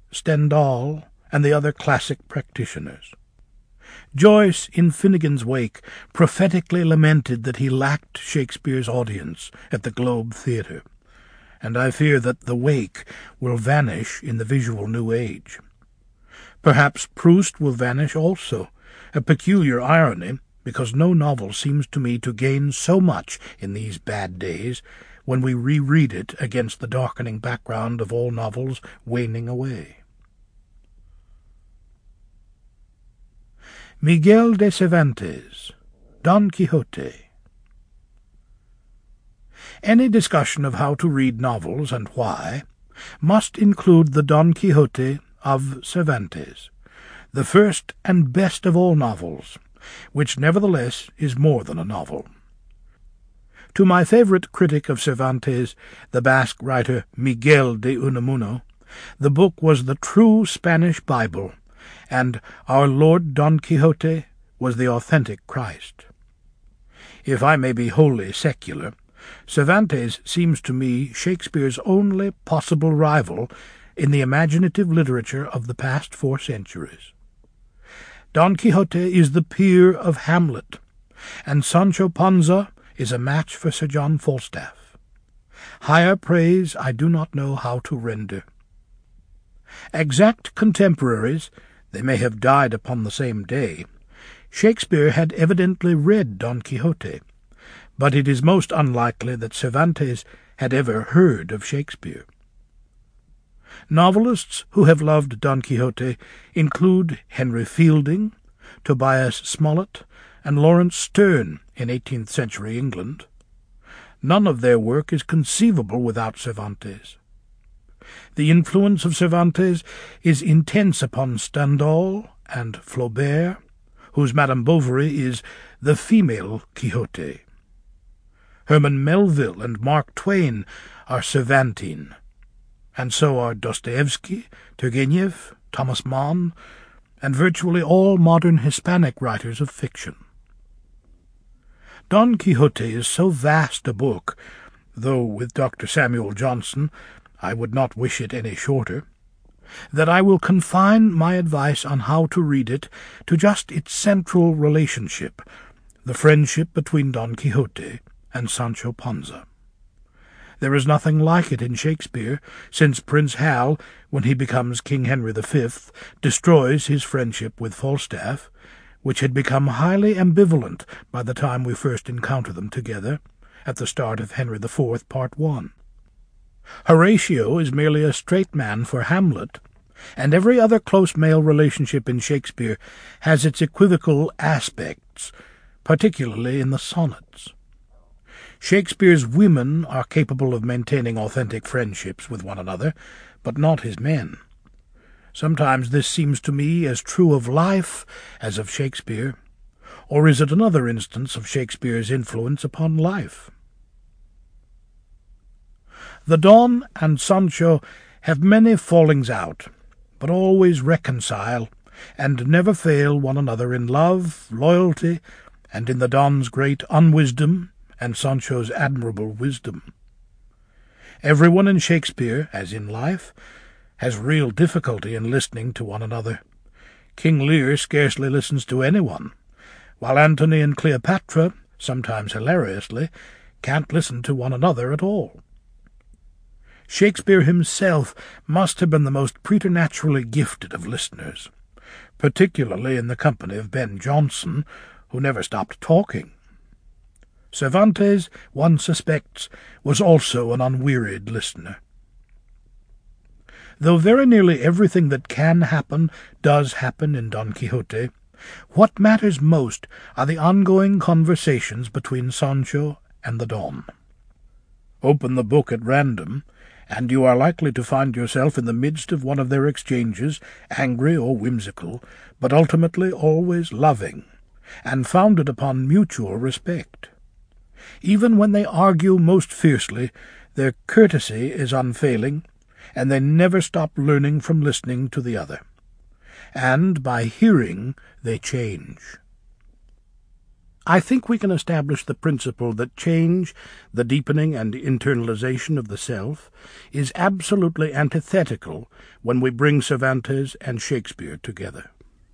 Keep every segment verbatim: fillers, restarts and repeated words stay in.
Stendhal, and the other classic practitioners. Joyce, in Finnegan's Wake, prophetically lamented that he lacked Shakespeare's audience at the Globe Theatre, and I fear that the Wake will vanish in the visual New Age. Perhaps Proust will vanish also, a peculiar irony, because no novel seems to me to gain so much in these bad days when we reread it against the darkening background of all novels waning away. Miguel de Cervantes, Don Quixote. Any discussion of how to read novels and why must include the Don Quixote of Cervantes, the first and best of all novels, which nevertheless is more than a novel. To my favourite critic of Cervantes, the Basque writer Miguel de Unamuno, the book was the true Spanish Bible, and our Lord Don Quixote was the authentic Christ. If I may be wholly secular, Cervantes seems to me Shakespeare's only possible rival in the imaginative literature of the past four centuries. Don Quixote is the peer of Hamlet, and Sancho Panza is a match for Sir John Falstaff. Higher praise I do not know how to render. Exact contemporaries, they may have died upon the same day, Shakespeare had evidently read Don Quixote, but it is most unlikely that Cervantes had ever heard of Shakespeare. Novelists who have loved Don Quixote include Henry Fielding, Tobias Smollett, and Lawrence Sterne in eighteenth century England. None of their work is conceivable without Cervantes. The influence of Cervantes is intense upon Stendhal and Flaubert, whose Madame Bovary is the female Quixote. Herman Melville and Mark Twain are Cervantine, and so are Dostoevsky, Turgenev, Thomas Mann, and virtually all modern Hispanic writers of fiction. Don Quixote is so vast a book, though with Doctor Samuel Johnson I would not wish it any shorter, that I will confine my advice on how to read it to just its central relationship, the friendship between Don Quixote and Sancho Panza. There is nothing like it in Shakespeare, since Prince Hal, when he becomes King Henry the Fifth, destroys his friendship with Falstaff, which had become highly ambivalent by the time we first encounter them together, at the start of Henry the Fourth, Part One. Horatio is merely a straight man for Hamlet, and every other close male relationship in Shakespeare has its equivocal aspects, particularly in the sonnets. Shakespeare's women are capable of maintaining authentic friendships with one another, but not his men. Sometimes this seems to me as true of life as of Shakespeare, or is it another instance of Shakespeare's influence upon life? The Don and Sancho have many fallings out, but always reconcile, and never fail one another in love, loyalty, and in the Don's great unwisdom and Sancho's admirable wisdom. Everyone in Shakespeare, as in life, has real difficulty in listening to one another. King Lear scarcely listens to anyone, while Antony and Cleopatra, sometimes hilariously, can't listen to one another at all. Shakespeare himself must have been the most preternaturally gifted of listeners, particularly in the company of Ben Jonson, who never stopped talking. Cervantes, one suspects, was also an unwearied listener. Though very nearly everything that can happen does happen in Don Quixote, what matters most are the ongoing conversations between Sancho and the Don. Open the book at random, and you are likely to find yourself in the midst of one of their exchanges, angry or whimsical, but ultimately always loving, and founded upon mutual respect. Even when they argue most fiercely, their courtesy is unfailing, and they never stop learning from listening to the other. And by hearing they change. I think we can establish the principle that change, the deepening and internalization of the self, is absolutely antithetical when we bring Cervantes and Shakespeare together.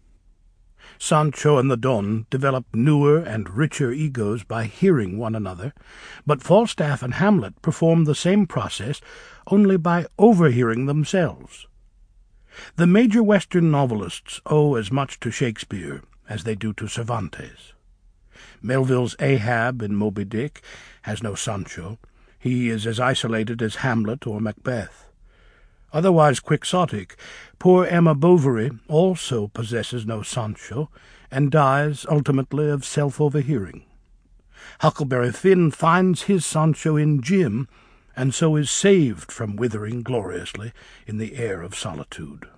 Sancho and the Don develop newer and richer egos by hearing one another, but Falstaff and Hamlet perform the same process only by overhearing themselves. The major Western novelists owe as much to Shakespeare as they do to Cervantes. Melville's Ahab in Moby Dick has no Sancho. He is as isolated as Hamlet or Macbeth. Otherwise quixotic, poor Emma Bovary also possesses no Sancho, and dies ultimately of self-overhearing. Huckleberry Finn finds his Sancho in Jim, and so is saved from withering gloriously in the air of solitude.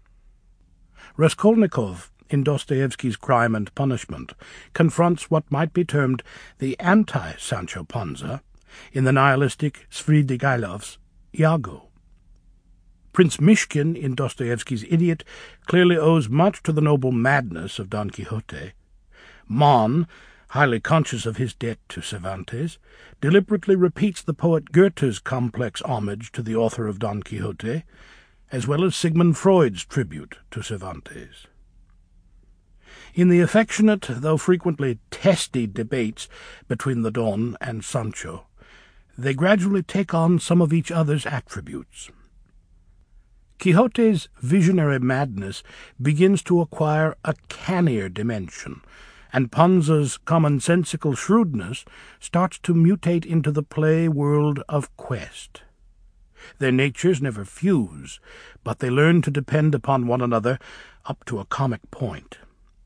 Raskolnikov, in Dostoevsky's Crime and Punishment, confronts what might be termed the anti-Sancho Panza in the nihilistic Svidrigailov's Iago. Prince Mishkin, in Dostoevsky's Idiot, clearly owes much to the noble madness of Don Quixote. Mann, highly conscious of his debt to Cervantes, deliberately repeats the poet Goethe's complex homage to the author of Don Quixote, as well as Sigmund Freud's tribute to Cervantes. In the affectionate, though frequently testy, debates between the Don and Sancho, they gradually take on some of each other's attributes. Quixote's visionary madness begins to acquire a cannier dimension, and Panza's commonsensical shrewdness starts to mutate into the play world of quest. Their natures never fuse, but they learn to depend upon one another up to a comic point.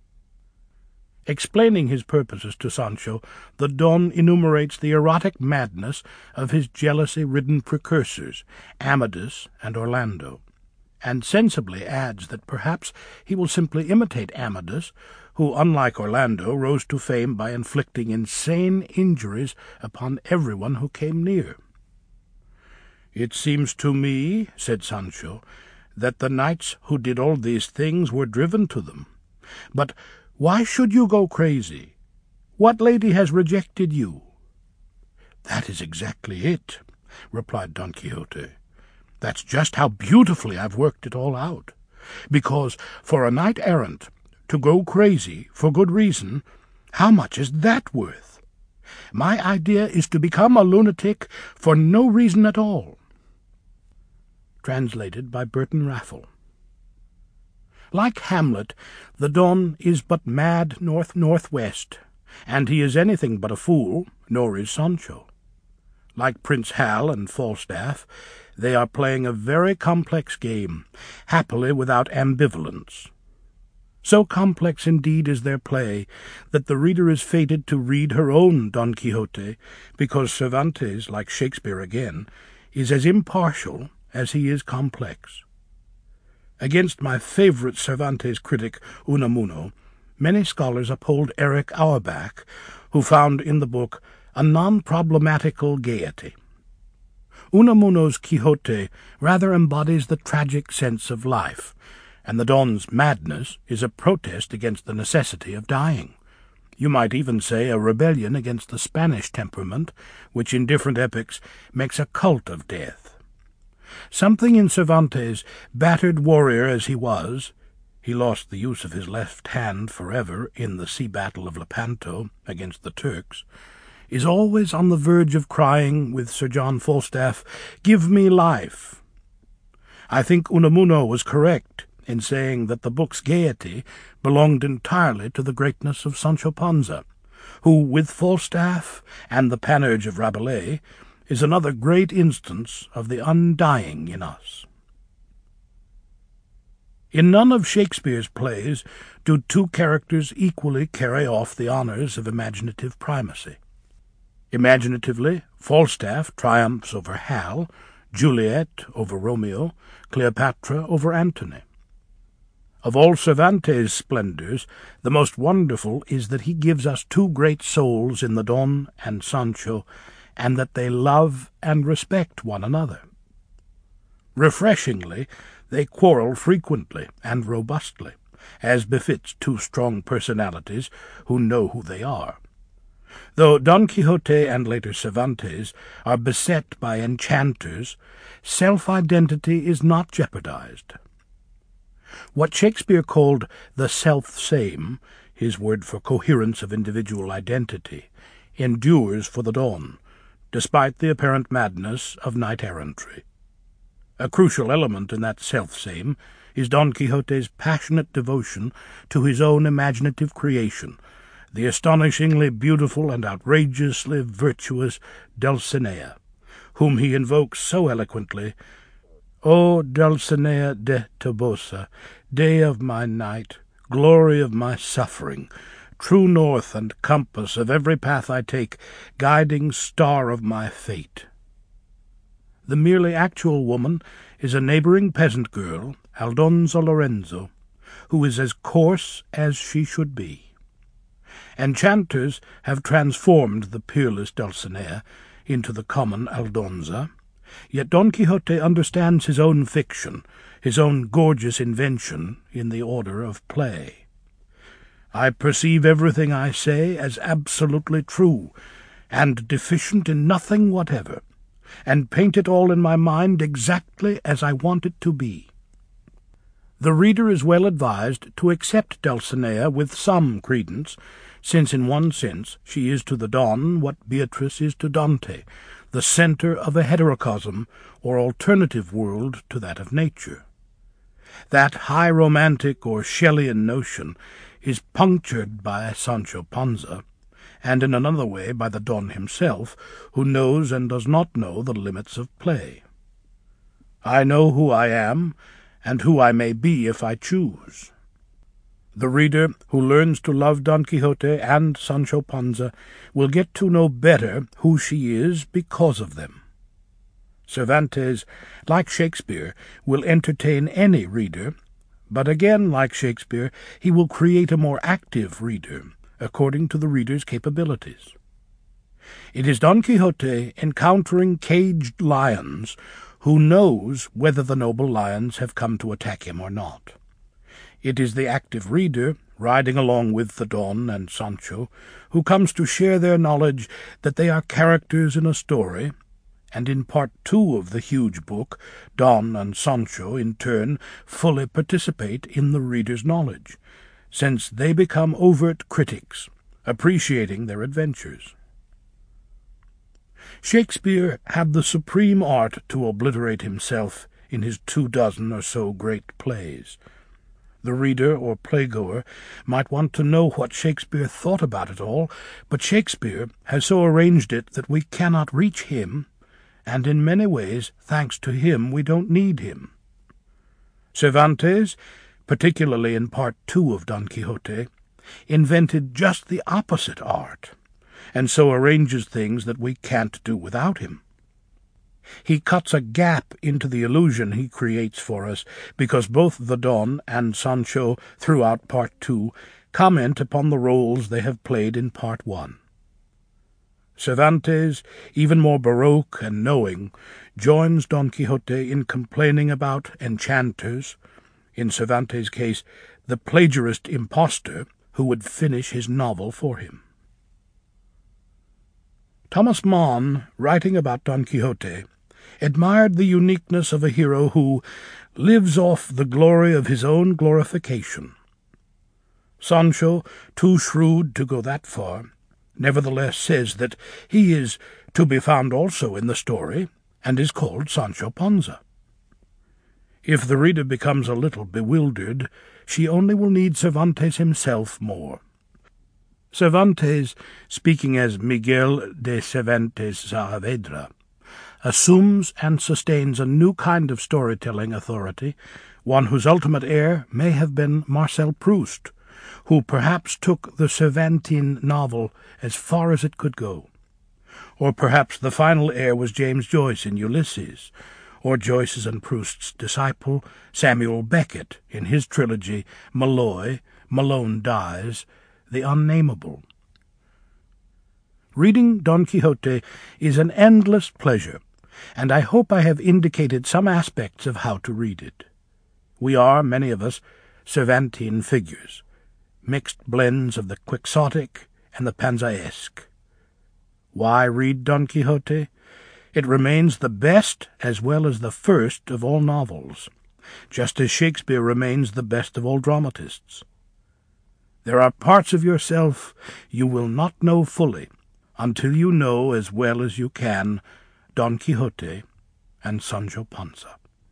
Explaining his purposes to Sancho, the Don enumerates the erotic madness of his jealousy-ridden precursors, Amadis and Orlando, and sensibly adds that perhaps he will simply imitate Amadis, who, unlike Orlando, rose to fame by inflicting insane injuries upon everyone who came near. "It seems to me," said Sancho, "that the knights who did all these things were driven to them. But why should you go crazy? What lady has rejected you?" "That is exactly it," replied Don Quixote. "That's just how beautifully I've worked it all out. Because for a knight-errant to go crazy for good reason, how much is that worth? My idea is to become a lunatic for no reason at all." Translated by Burton Raffle. Like Hamlet, the Don is but mad north-northwest, and he is anything but a fool, nor is Sancho. Like Prince Hal and Falstaff, they are playing a very complex game, happily without ambivalence. So complex indeed is their play that the reader is fated to read her own Don Quixote, because Cervantes, like Shakespeare again, is as impartial as he is complex. Against my favourite Cervantes critic, Unamuno, many scholars uphold Eric Auerbach, who found in the book a non-problematical gaiety. Unamuno's Quixote rather embodies the tragic sense of life, and the Don's madness is a protest against the necessity of dying. You might even say a rebellion against the Spanish temperament, which in different epochs makes a cult of death. Something in Cervantes, battered warrior as he was — he lost the use of his left hand forever in the sea battle of Lepanto against the Turks — is always on the verge of crying with Sir John Falstaff, "Give me life." I think Unamuno was correct in saying that the book's gaiety belonged entirely to the greatness of Sancho Panza, who, with Falstaff and the Panurge of Rabelais, is another great instance of the undying in us. In none of Shakespeare's plays do two characters equally carry off the honours of imaginative primacy. Imaginatively, Falstaff triumphs over Hal, Juliet over Romeo, Cleopatra over Antony. Of all Cervantes' splendours, the most wonderful is that he gives us two great souls in the Don and Sancho, and that they love and respect one another. Refreshingly, they quarrel frequently and robustly, as befits two strong personalities who know who they are. Though Don Quixote and later Cervantes are beset by enchanters, self-identity is not jeopardized. What Shakespeare called the self-same, his word for coherence of individual identity, endures for the Don, despite the apparent madness of knight-errantry. A crucial element in that self-same is Don Quixote's passionate devotion to his own imaginative creation, the astonishingly beautiful and outrageously virtuous Dulcinea, whom he invokes so eloquently, "O Dulcinea de Tobosa, day of my night, glory of my suffering, true north and compass of every path I take, guiding star of my fate." The merely actual woman is a neighboring peasant girl, Aldonza Lorenzo, who is as coarse as she should be. Enchanters have transformed the peerless Dulcinea into the common Aldonza, yet Don Quixote understands his own fiction, his own gorgeous invention, in the order of play. I perceive everything I say as absolutely true, and deficient in nothing whatever, and paint it all in my mind exactly as I want it to be. The reader is well advised to accept Dulcinea with some credence, since in one sense she is to the Don what Beatrice is to Dante, the centre of a heterocosm or alternative world to that of nature. That high romantic or Shelleyan notion is punctured by Sancho Panza, and in another way by the Don himself, who knows and does not know the limits of play. I know who I am, and who I may be if I choose. The reader who learns to love Don Quixote and Sancho Panza will get to know better who she is because of them. Cervantes, like Shakespeare, will entertain any reader, but again, like Shakespeare, he will create a more active reader, according to the reader's capabilities. It is Don Quixote encountering caged lions who knows whether the noble lions have come to attack him or not. It is the active reader, riding along with the Don and Sancho, who comes to share their knowledge that they are characters in a story, and in part two of the huge book, Don and Sancho, in turn, fully participate in the reader's knowledge, since they become overt critics, appreciating their adventures. Shakespeare had the supreme art to obliterate himself in his two dozen or so great plays. The reader or playgoer might want to know what Shakespeare thought about it all, but Shakespeare has so arranged it that we cannot reach him, and in many ways, thanks to him, we don't need him. Cervantes, particularly in part two of Don Quixote, invented just the opposite art, and so arranges things that we can't do without him. He cuts a gap into the illusion he creates for us, because both the Don and Sancho, throughout part two, comment upon the roles they have played in part one. Cervantes, even more baroque and knowing, joins Don Quixote in complaining about enchanters, in Cervantes' case, the plagiarist impostor who would finish his novel for him. Thomas Mann, writing about Don Quixote, admired the uniqueness of a hero who lives off the glory of his own glorification. Sancho, too shrewd to go that far, nevertheless says that he is to be found also in the story, and is called Sancho Panza. If the reader becomes a little bewildered, she only will need Cervantes himself more. Cervantes, speaking as Miguel de Cervantes Saavedra, assumes and sustains a new kind of storytelling authority, one whose ultimate heir may have been Marcel Proust, who perhaps took the Cervantine novel as far as it could go. Or perhaps the final heir was James Joyce in Ulysses, or Joyce's and Proust's disciple Samuel Beckett in his trilogy Malloy, Malone Dies, The Unnameable. Reading Don Quixote is an endless pleasure, and I hope I have indicated some aspects of how to read it. We are, many of us, Cervantine figures, mixed blends of the quixotic and the panzaesque. Why read Don Quixote? It remains the best as well as the first of all novels, just as Shakespeare remains the best of all dramatists. There are parts of yourself you will not know fully until you know as well as you can Don Quixote and Sancho Panza.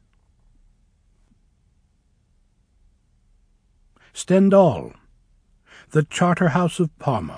Stendhal, the Charterhouse of Parma.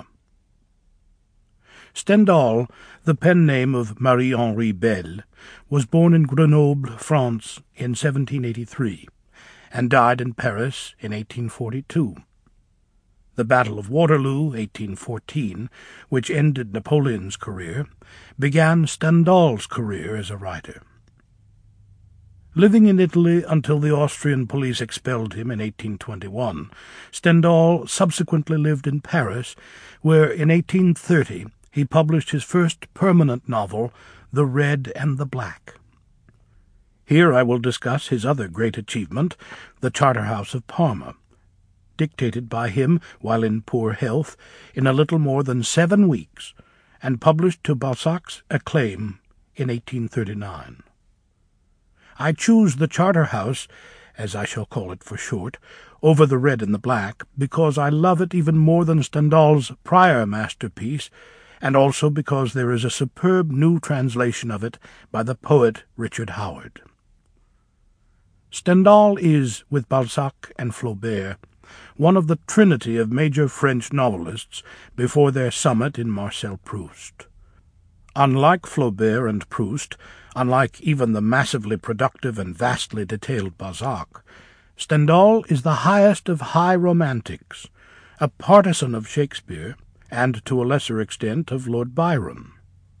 Stendhal, the pen name of Marie-Henri Belle, was born in Grenoble, France, in seventeen eighty-three, and died in Paris in eighteen forty-two. The Battle of Waterloo, eighteen fourteen, which ended Napoleon's career, began Stendhal's career as a writer. Living in Italy until the Austrian police expelled him in eighteen twenty-one, Stendhal subsequently lived in Paris, where in eighteen thirty he published his first permanent novel, The Red and the Black. Here I will discuss his other great achievement, The Charterhouse of Parma, dictated by him while in poor health in a little more than seven weeks, and published to Balzac's acclaim in eighteen thirty-nine. I choose The Charterhouse, as I shall call it for short, over The Red and the Black, because I love it even more than Stendhal's prior masterpiece, and also because there is a superb new translation of it by the poet Richard Howard. Stendhal is, with Balzac and Flaubert, one of the trinity of major French novelists before their summit in Marcel Proust. Unlike Flaubert and Proust, unlike even the massively productive and vastly detailed Balzac, Stendhal is the highest of high romantics, a partisan of Shakespeare, and to a lesser extent of Lord Byron.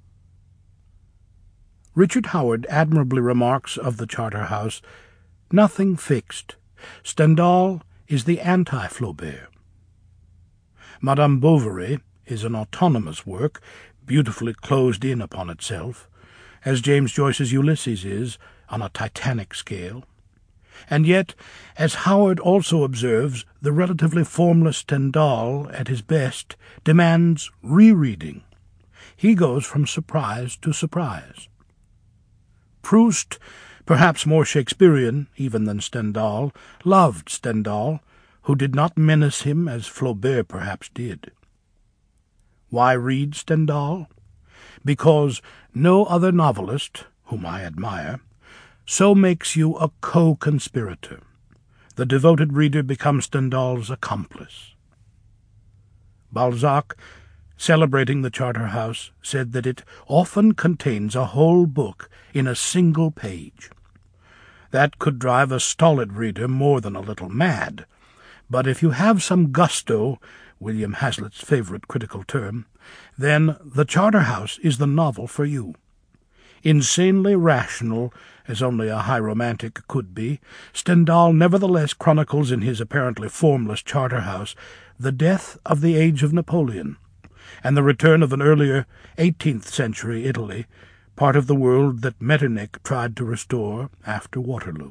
Richard Howard admirably remarks of the Charterhouse, "Nothing fixed. Stendhal is the anti-Flaubert." Madame Bovary is an autonomous work, beautifully closed in upon itself, as James Joyce's Ulysses is, on a titanic scale. And yet, as Howard also observes, the relatively formless Stendhal, at his best, demands rereading. He goes from surprise to surprise. Proust, perhaps more Shakespearean even than Stendhal, loved Stendhal, who did not menace him as Flaubert perhaps did. Why read Stendhal? Because no other novelist, whom I admire, so makes you a co-conspirator. The devoted reader becomes Stendhal's accomplice. Balzac, celebrating the Charterhouse, said that it often contains a whole book in a single page. That could drive a stolid reader more than a little mad, but if you have some gusto, William Hazlitt's favourite critical term, then The Charterhouse is the novel for you. Insanely rational, as only a high romantic could be, Stendhal nevertheless chronicles in his apparently formless Charterhouse the death of the age of Napoleon, and the return of an earlier eighteenth century Italy, part of the world that Metternich tried to restore after Waterloo.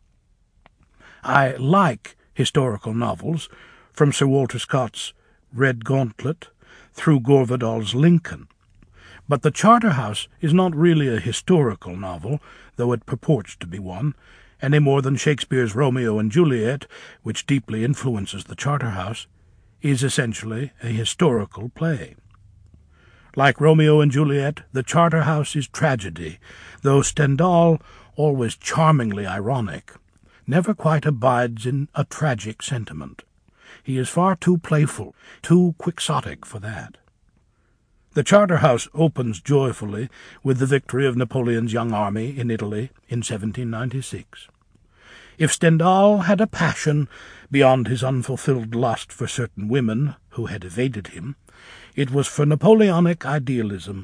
I like historical novels, from Sir Walter Scott's Red Gauntlet through Gore Vidal's Lincoln, but The Charterhouse is not really a historical novel, though it purports to be one, any more than Shakespeare's Romeo and Juliet, which deeply influences The Charterhouse, is essentially a historical play. Like Romeo and Juliet, The Charterhouse is tragedy, though Stendhal, always charmingly ironic, never quite abides in a tragic sentiment. He is far too playful, too quixotic for that. The Charterhouse opens joyfully with the victory of Napoleon's young army in Italy in seventeen ninety-six. If Stendhal had a passion beyond his unfulfilled lust for certain women who had evaded him, it was for Napoleonic idealism.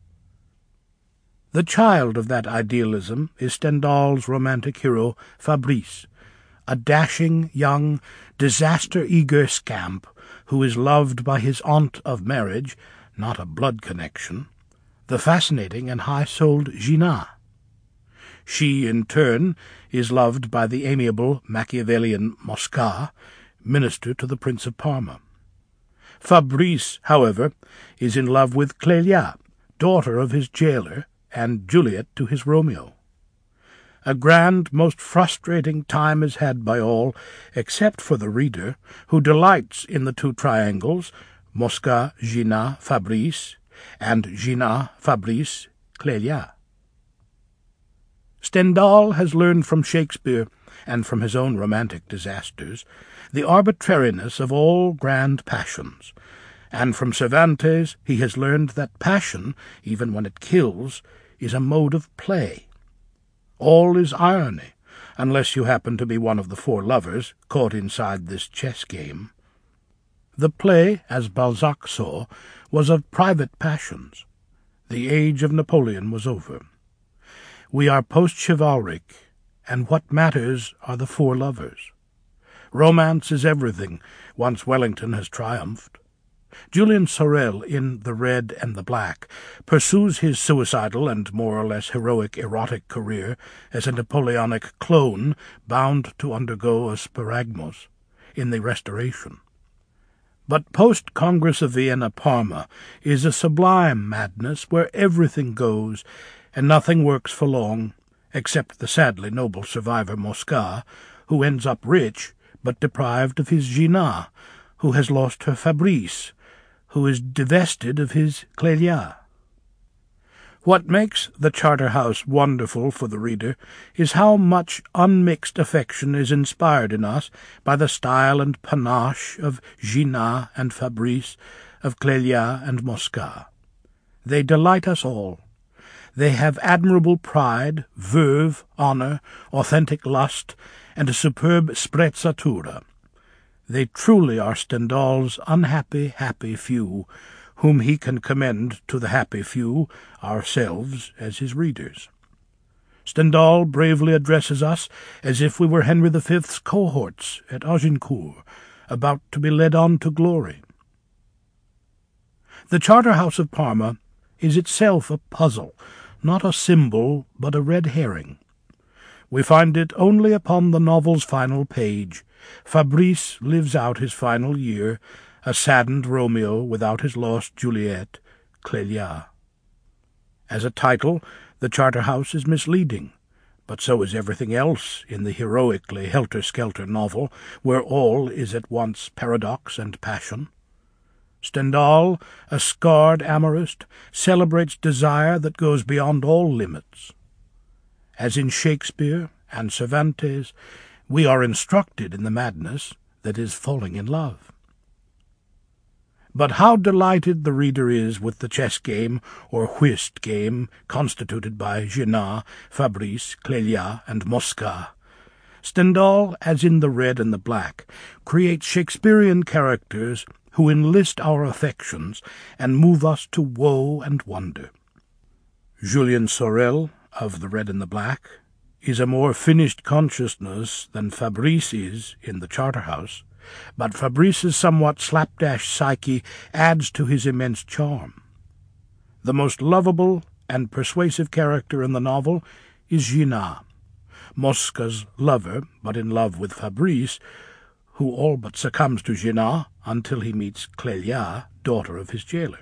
The child of that idealism is Stendhal's romantic hero, Fabrice, a dashing, young, disaster-eager scamp who is loved by his aunt of marriage, not a blood connection, the fascinating and high-souled Gina. She, in turn, is loved by the amiable Machiavellian Mosca, minister to the Prince of Parma. Fabrice, however, is in love with Clélia, daughter of his jailer, and Juliet to his Romeo. A grand, most frustrating time is had by all, except for the reader, who delights in the two triangles, Mosca, Gina, Fabrice, and Gina, Fabrice, Clélia. Stendhal has learned from Shakespeare, and from his own romantic disasters, the arbitrariness of all grand passions, and from Cervantes he has learned that passion, even when it kills, is a mode of play. All is irony, unless you happen to be one of the four lovers caught inside this chess game. The play, as Balzac saw, was of private passions. The age of Napoleon was over. We are post-chivalric, and what matters are the four lovers. Romance is everything, once Wellington has triumphed. Julian Sorel, in The Red and the Black, pursues his suicidal and more or less heroic erotic career as a Napoleonic clone bound to undergo a sparagmos in the Restoration. But post-Congress of Vienna-Parma is a sublime madness where everything goes, and nothing works for long, except the sadly noble survivor Mosca, who ends up rich, but deprived of his Gina, who has lost her Fabrice, who is divested of his Clélia. What makes The Charterhouse wonderful for the reader is how much unmixed affection is inspired in us by the style and panache of Gina and Fabrice, of Clélia and Mosca. They delight us all. They have admirable pride, verve, honour, authentic lust, and a superb sprezzatura. They truly are Stendhal's unhappy, happy few, whom he can commend to the happy few, ourselves, as his readers. Stendhal bravely addresses us as if we were Henry the Fifth's cohorts at Agincourt, about to be led on to glory. The Charterhouse of Parma is itself a puzzle, not a symbol, but a red herring. We find it only upon the novel's final page. Fabrice lives out his final year, a saddened Romeo without his lost Juliet, Clélia. As a title, The Charterhouse is misleading, but so is everything else in the heroically helter-skelter novel, where all is at once paradox and passion. Stendhal, a scarred amorist, celebrates desire that goes beyond all limits. As in Shakespeare and Cervantes, we are instructed in the madness that is falling in love. But how delighted the reader is with the chess game or whist game constituted by Gina, Fabrice, Clélia, and Mosca. Stendhal, as in The Red and the Black, creates Shakespearean characters who enlist our affections and move us to woe and wonder. Julian Sorel, of The Red and the Black, is a more finished consciousness than Fabrice is in The Charterhouse, but Fabrice's somewhat slapdash psyche adds to his immense charm. The most lovable and persuasive character in the novel is Gina, Mosca's lover, but in love with Fabrice, who all but succumbs to Gina until he meets Clélia, daughter of his jailer.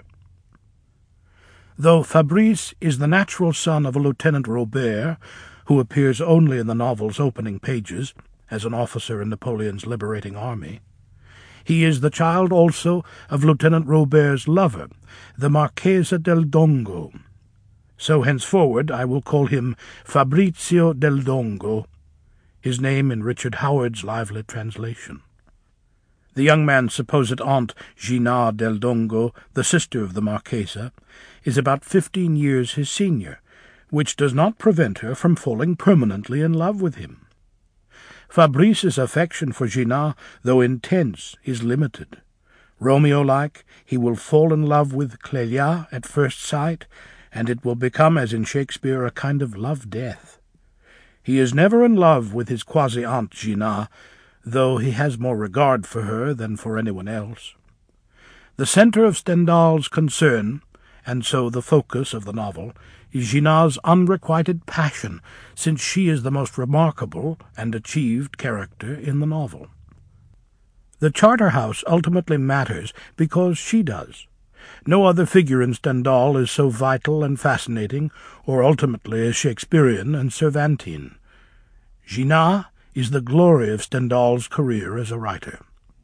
Though Fabrice is the natural son of a Lieutenant Robert, who appears only in the novel's opening pages as an officer in Napoleon's liberating army, he is the child also of Lieutenant Robert's lover, the Marchesa del Dongo. So henceforward I will call him Fabrizio del Dongo, his name in Richard Howard's lively translation. The young man's supposed aunt, Gina del Dongo, the sister of the Marchesa, is about fifteen years his senior, which does not prevent her from falling permanently in love with him. Fabrice's affection for Gina, though intense, is limited. Romeo-like, he will fall in love with Clélia at first sight, and it will become, as in Shakespeare, a kind of love-death. He is never in love with his quasi-aunt Gina, though he has more regard for her than for anyone else. The centre of Stendhal's concern, and so the focus of the novel, is Gina's unrequited passion, since she is the most remarkable and achieved character in the novel. The Charterhouse ultimately matters because she does, No other figure in Stendhal is so vital and fascinating, or ultimately as Shakespearean and Cervantine. Gina is the glory of Stendhal's career as a writer.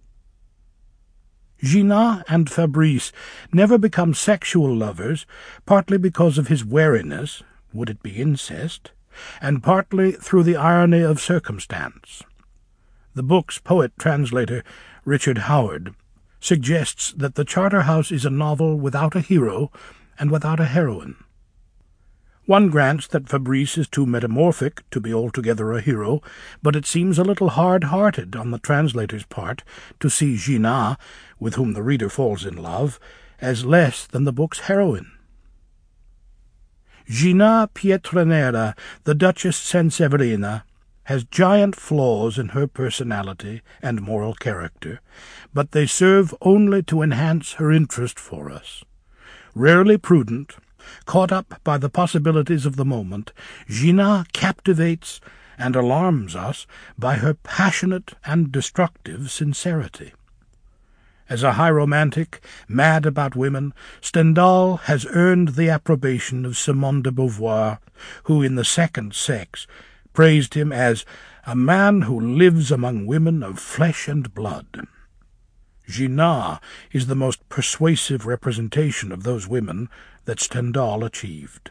Gina and Fabrice never become sexual lovers, partly because of his wariness, would it be incest, and partly through the irony of circumstance. The book's poet-translator, Richard Howard, suggests that The Charterhouse is a novel without a hero and without a heroine. One grants that Fabrice is too metamorphic to be altogether a hero, but it seems a little hard-hearted on the translator's part to see Gina, with whom the reader falls in love, as less than the book's heroine. Gina Pietranera, the Duchess Sanseverina, has giant flaws in her personality and moral character, but they serve only to enhance her interest for us. Rarely prudent, caught up by the possibilities of the moment, Gina captivates and alarms us by her passionate and destructive sincerity. As a high romantic, mad about women, Stendhal has earned the approbation of Simone de Beauvoir, who in The Second Sex praised him as a man who lives among women of flesh and blood. Gina is the most persuasive representation of those women that Stendhal achieved.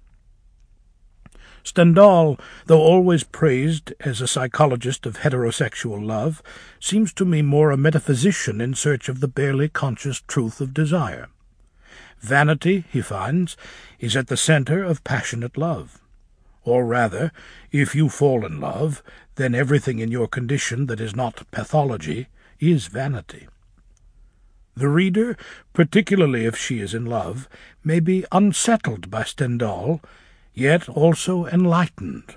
Stendhal, though always praised as a psychologist of heterosexual love, seems to me more a metaphysician in search of the barely conscious truth of desire. Vanity, he finds, is at the centre of passionate love. Or rather, if you fall in love, then everything in your condition that is not pathology is vanity. The reader, particularly if she is in love, may be unsettled by Stendhal, yet also enlightened.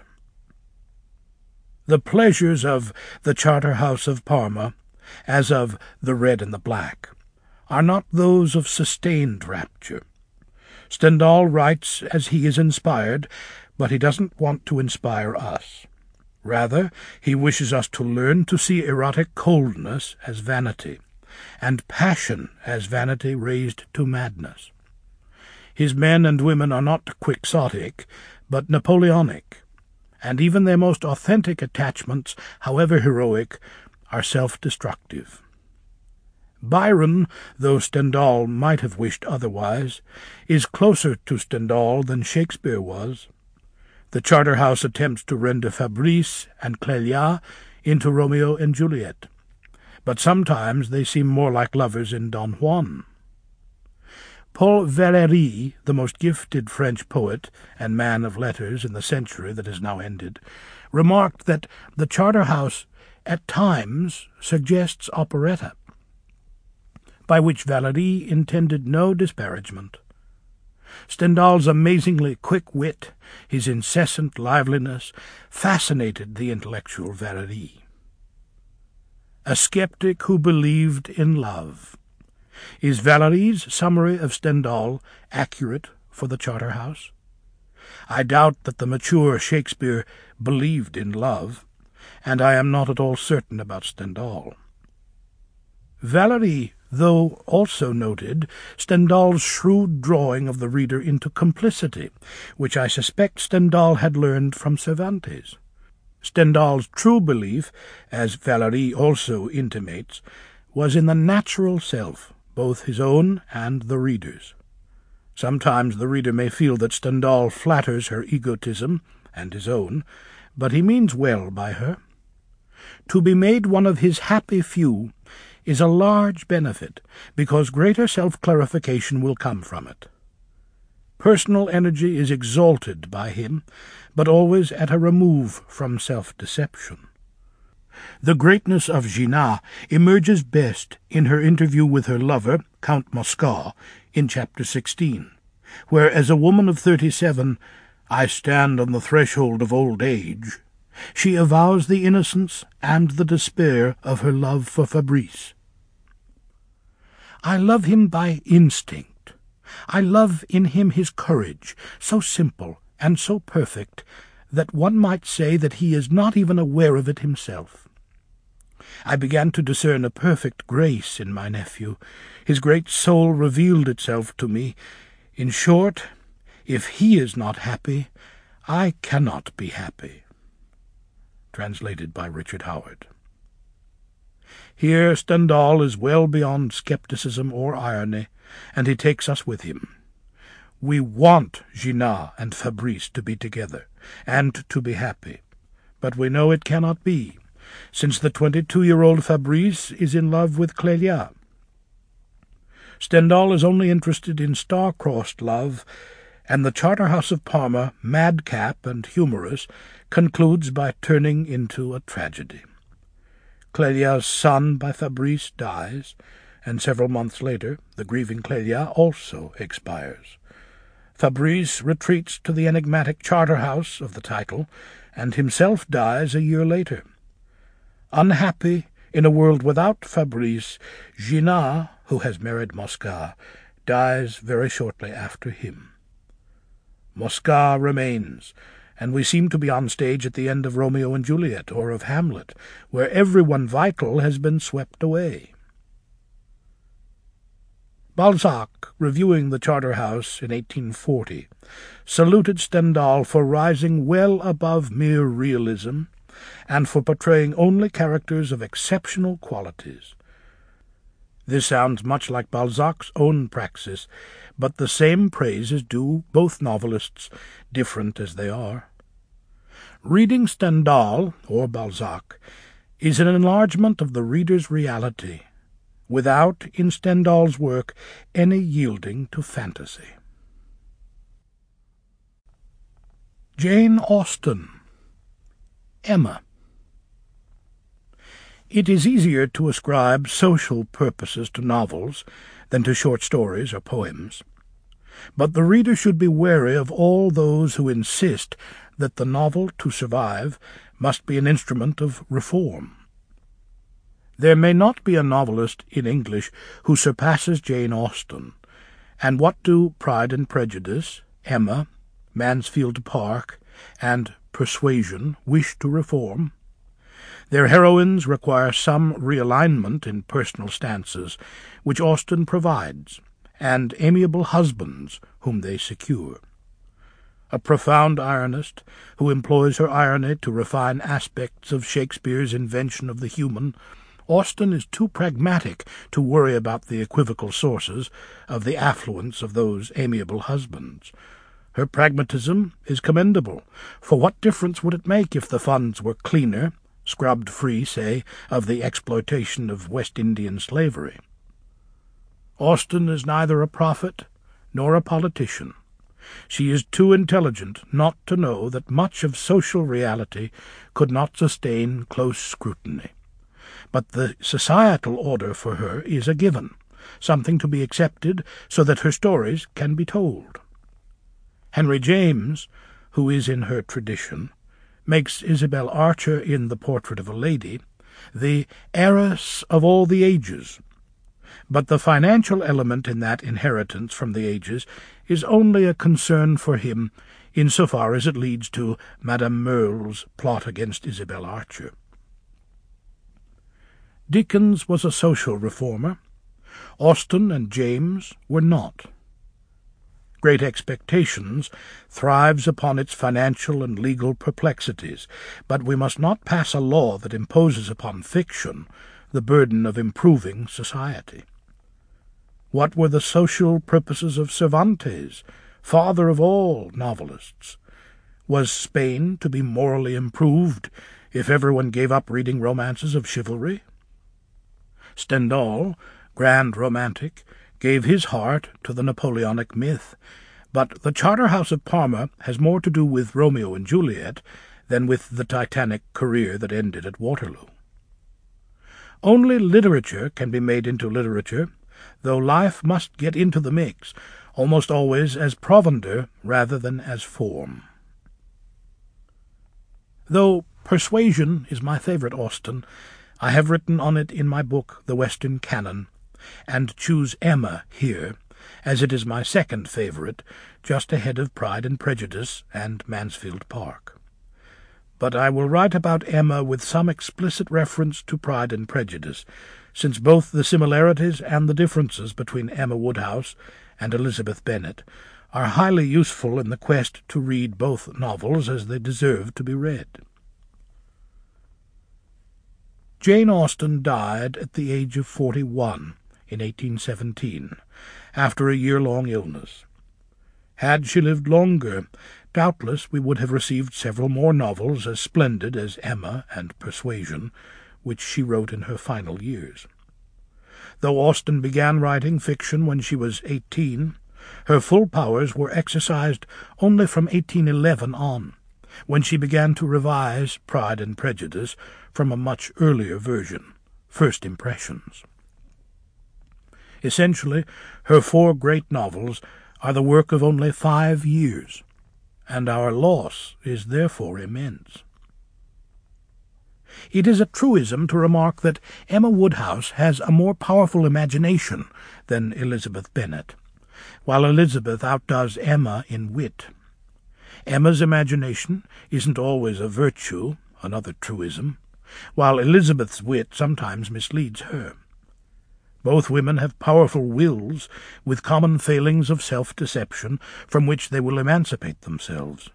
The pleasures of The Charterhouse of Parma, as of The Red and the Black, are not those of sustained rapture. Stendhal writes as he is inspired, but he doesn't want to inspire us. Rather, he wishes us to learn to see erotic coldness as vanity, and passion as vanity raised to madness. His men and women are not quixotic, but Napoleonic, and even their most authentic attachments, however heroic, are self-destructive. Byron, though Stendhal might have wished otherwise, is closer to Stendhal than Shakespeare was. The Charterhouse attempts to render Fabrice and Clélia into Romeo and Juliet, but sometimes they seem more like lovers in Don Juan. Paul Valéry, the most gifted French poet and man of letters in the century that is now ended, remarked that The Charterhouse at times suggests operetta, by which Valéry intended no disparagement. Stendhal's amazingly quick wit, his incessant liveliness, fascinated the intellectual Valéry. A skeptic who believed in love. Is Valéry's summary of Stendhal accurate for The Charterhouse? I doubt that the mature Shakespeare believed in love, and I am not at all certain about Stendhal. Valéry, though, also noted Stendhal's shrewd drawing of the reader into complicity, which I suspect Stendhal had learned from Cervantes. Stendhal's true belief, as Valéry also intimates, was in the natural self, both his own and the reader's. Sometimes the reader may feel that Stendhal flatters her egotism and his own, but he means well by her. To be made one of his happy few is a large benefit, because greater self-clarification will come from it. Personal energy is exalted by him, but always at a remove from self-deception. The greatness of Gina emerges best in her interview with her lover, Count Moscou, in chapter sixteen, where, as a woman of thirty-seven, I stand on the threshold of old age, she avows the innocence and the despair of her love for Fabrice. I love him by instinct. I love in him his courage, so simple and so perfect that one might say that he is not even aware of it himself. I began to discern a perfect grace in my nephew. His great soul revealed itself to me. In short, if he is not happy, I cannot be happy. Translated by Richard Howard. Here Stendhal is well beyond skepticism or irony, and he takes us with him. We want Gina and Fabrice to be together, and to be happy, but we know it cannot be, since the twenty-two-year-old Fabrice is in love with Clélia. Stendhal is only interested in star-crossed love, and the Charterhouse of Parma, madcap and humorous, concludes by turning into a tragedy. Clélia's son by Fabrice dies, and several months later the grieving Clélia also expires. Fabrice retreats to the enigmatic Charterhouse of the title, and himself dies a year later. Unhappy in a world without Fabrice, Gina, who has married Mosca, dies very shortly after him. Mosca remains, and we seem to be on stage at the end of Romeo and Juliet or of Hamlet, where everyone vital has been swept away. Balzac, reviewing the Charterhouse in eighteen forty, saluted Stendhal for rising well above mere realism and for portraying only characters of exceptional qualities. This sounds much like Balzac's own praxis, but the same praise is due both novelists, different as they are. Reading Stendhal, or Balzac, is an enlargement of the reader's reality, without, in Stendhal's work, any yielding to fantasy. Jane Austen. Emma. It is easier to ascribe social purposes to novels than to short stories or poems, but the reader should be wary of all those who insist that the novel, to survive, must be an instrument of reform. There may not be a novelist in English who surpasses Jane Austen, and what do Pride and Prejudice, Emma, Mansfield Park, and Persuasion wish to reform? Their heroines require some realignment in personal stances, which Austen provides, and amiable husbands whom they secure. A profound ironist, who employs her irony to refine aspects of Shakespeare's invention of the human, Austen is too pragmatic to worry about the equivocal sources of the affluence of those amiable husbands. Her pragmatism is commendable, for what difference would it make if the funds were cleaner, scrubbed free, say, of the exploitation of West Indian slavery? Austen is neither a prophet nor a politician. She is too intelligent not to know that much of social reality could not sustain close scrutiny. But the societal order for her is a given, something to be accepted so that her stories can be told. Henry James, who is in her tradition, makes Isabel Archer in The Portrait of a Lady the heiress of all the ages, but the financial element in that inheritance from the ages is only a concern for him insofar as it leads to Madame Merle's plot against Isabel Archer. Dickens was a social reformer. Austen and James were not. Great Expectations thrives upon its financial and legal perplexities, but we must not pass a law that imposes upon fiction the burden of improving society. What were the social purposes of Cervantes, father of all novelists? Was Spain to be morally improved if everyone gave up reading romances of chivalry? Stendhal, grand romantic, gave his heart to the Napoleonic myth, but the Charterhouse of Parma has more to do with Romeo and Juliet than with the Titanic career that ended at Waterloo. Only literature can be made into literature, though life must get into the mix, almost always as provender rather than as form. Though Persuasion is my favourite Austen, I have written on it in my book The Western Canon, and choose Emma here, as it is my second favourite, just ahead of Pride and Prejudice and Mansfield Park. but I will write about Emma with some explicit reference to Pride and Prejudice, since both the similarities and the differences between Emma Woodhouse and Elizabeth Bennet are highly useful in the quest to read both novels as they deserve to be read. Jane Austen died at the age of forty-one in eighteen seventeen, after a year-long illness. Had she lived longer, doubtless we would have received several more novels as splendid as Emma and Persuasion, which she wrote in her final years. Though Austen began writing fiction when she was eighteen, her full powers were exercised only from eighteen eleven on, when she began to revise Pride and Prejudice from a much earlier version, First Impressions. Essentially, her four great novels are the work of only five years, and our loss is therefore immense. It is a truism to remark that Emma Woodhouse has a more powerful imagination than Elizabeth Bennet, while Elizabeth outdoes Emma in wit. Emma's imagination isn't always a virtue, another truism, while Elizabeth's wit sometimes misleads her. Both women have powerful wills, with common failings of self-deception, from which they will emancipate themselves.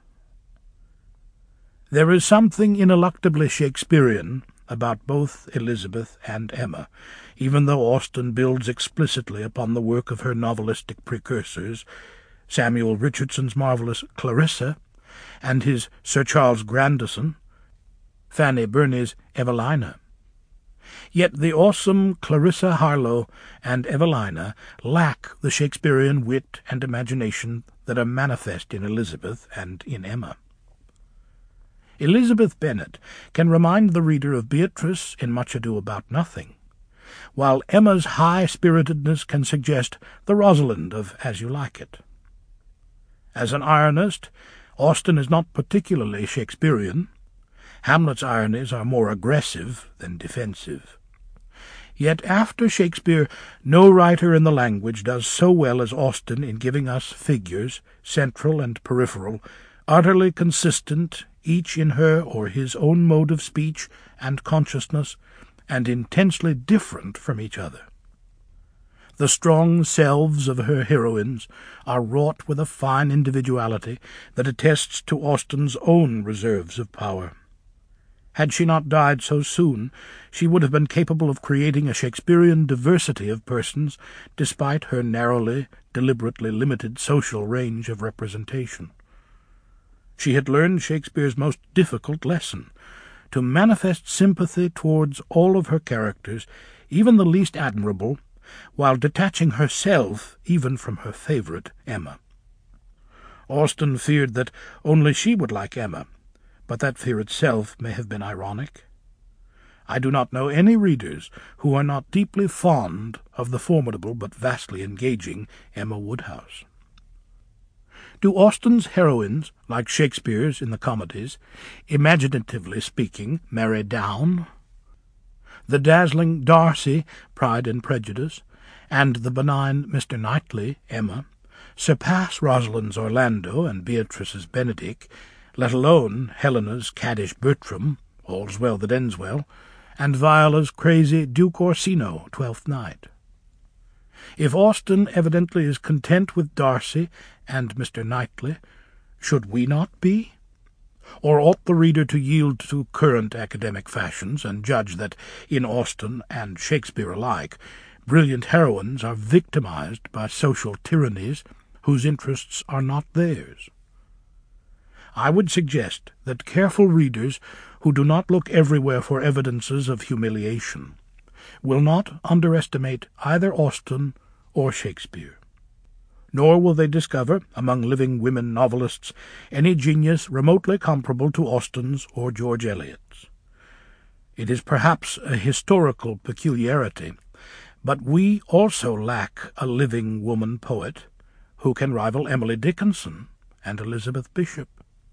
There is something ineluctably Shakespearean about both Elizabeth and Emma, even though Austen builds explicitly upon the work of her novelistic precursors, Samuel Richardson's marvellous Clarissa, and his Sir Charles Grandison, Fanny Burney's Evelina. Yet the awesome Clarissa Harlowe and Evelina lack the Shakespearean wit and imagination that are manifest in Elizabeth and in Emma. Elizabeth Bennet can remind the reader of Beatrice in Much Ado About Nothing, while Emma's high-spiritedness can suggest the Rosalind of As You Like It. As an ironist, Austen is not particularly Shakespearean. Hamlet's ironies are more aggressive than defensive. Yet after Shakespeare, no writer in the language does so well as Austen in giving us figures, central and peripheral, utterly consistent, each in her or his own mode of speech and consciousness, and intensely different from each other. The strong selves of her heroines are wrought with a fine individuality that attests to Austen's own reserves of power. Had she not died so soon, she would have been capable of creating a Shakespearean diversity of persons, despite her narrowly, deliberately limited social range of representation. She had learned Shakespeare's most difficult lesson, to manifest sympathy towards all of her characters, even the least admirable, while detaching herself even from her favourite Emma. Austen feared that only she would like Emma, but that fear itself may have been ironic. I do not know any readers who are not deeply fond of the formidable but vastly engaging Emma Woodhouse. Do Austen's heroines, like Shakespeare's in the comedies, imaginatively speaking, marry down? The dazzling Darcy, Pride and Prejudice, and the benign Mister Knightley, Emma, surpass Rosalind's Orlando and Beatrice's Benedick, let alone Helena's caddish Bertram, All's Well that Ends Well, and Viola's crazy Duke Orsino, Twelfth Night. If Austen evidently is content with Darcy and Mister Knightley, should we not be? Or ought the reader to yield to current academic fashions and judge that, in Austen and Shakespeare alike, brilliant heroines are victimized by social tyrannies whose interests are not theirs? I would suggest that careful readers who do not look everywhere for evidences of humiliation will not underestimate either Austen or Shakespeare. Nor will they discover, among living women novelists, any genius remotely comparable to Austen's or George Eliot's. It is perhaps a historical peculiarity, but we also lack a living woman poet who can rival Emily Dickinson and Elizabeth Bishop.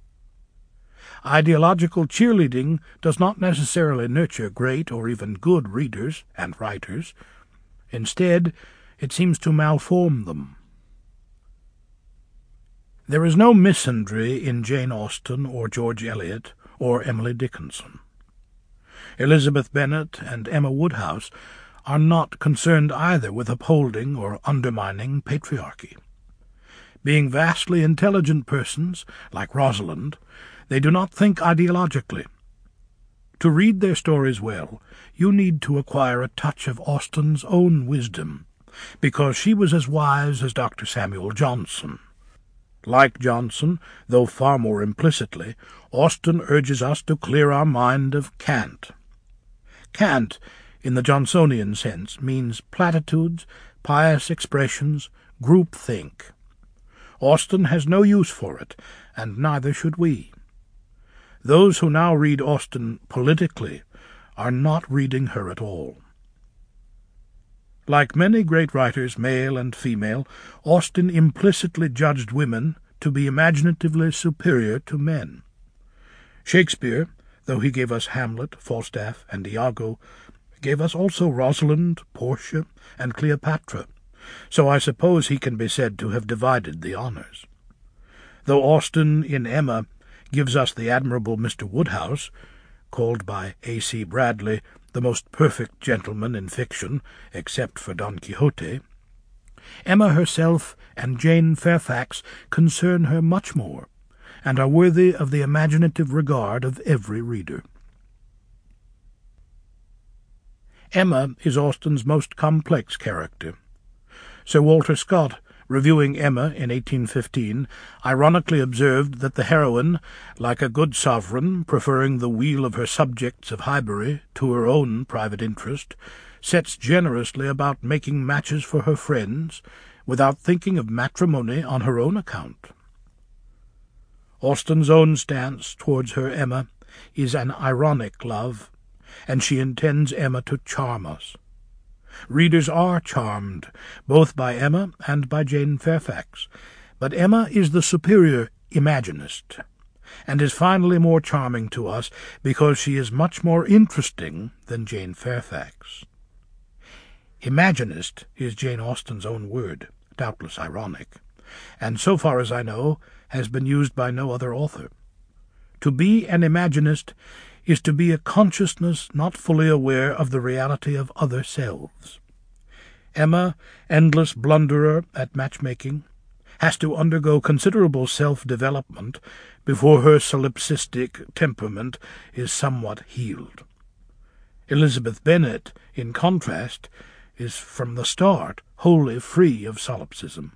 Ideological cheerleading does not necessarily nurture great or even good readers and writers. Instead, it seems to malform them. There is no misandry in Jane Austen or George Eliot or Emily Dickinson. Elizabeth Bennet and Emma Woodhouse are not concerned either with upholding or undermining patriarchy. Being vastly intelligent persons, like Rosalind, they do not think ideologically. To read their stories well, you need to acquire a touch of Austen's own wisdom, because she was as wise as Doctor Samuel Johnson. Like Johnson, though far more implicitly, Austen urges us to clear our mind of cant. Cant, in the Johnsonian sense, means platitudes, pious expressions, groupthink. Austen has no use for it, and neither should we. Those who now read Austen politically are not reading her at all. Like many great writers, male and female, Austen implicitly judged women to be imaginatively superior to men. Shakespeare, though he gave us Hamlet, Falstaff, and Iago, gave us also Rosalind, Portia, and Cleopatra, so I suppose he can be said to have divided the honours. Though Austen, in Emma, gives us the admirable Mister Woodhouse, called by A C Bradley the most perfect gentleman in fiction, except for Don Quixote, Emma herself and Jane Fairfax concern her much more, and are worthy of the imaginative regard of every reader. Emma is Austen's most complex character. Sir Walter Scott, reviewing Emma in eighteen fifteen, ironically observed that the heroine, like a good sovereign, preferring the weal of her subjects of Highbury to her own private interest, sets generously about making matches for her friends, without thinking of matrimony on her own account. Austen's own stance towards her Emma is an ironic love, and she intends Emma to charm us. Readers are charmed, both by Emma and by Jane Fairfax, but Emma is the superior imaginist, and is finally more charming to us because she is much more interesting than Jane Fairfax. Imaginist is Jane Austen's own word, doubtless ironic, and so far as I know, has been used by no other author. To be an imaginist is to be a consciousness not fully aware of the reality of other selves. Emma, endless blunderer at matchmaking, has to undergo considerable self-development before her solipsistic temperament is somewhat healed. Elizabeth Bennet, in contrast, is from the start wholly free of solipsism.